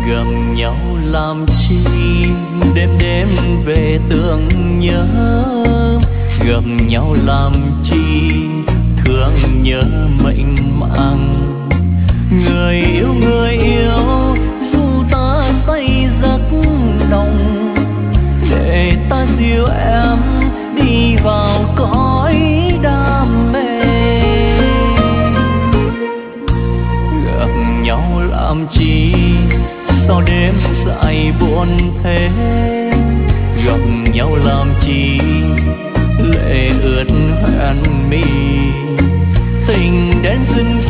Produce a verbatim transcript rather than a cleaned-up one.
Gặp nhau làm chi đêm đêm về tưởng nhớ, gặp nhau làm chi thương nhớ mênh mang. Người yêu người yêu dù ta say giấc nồng, để ta dìu em đi vào cõi đam mê. Gặp nhau làm chi sao đêm dài buồn thế, gặp nhau làm chi lệ ướt hoen mi. Tình đến dừng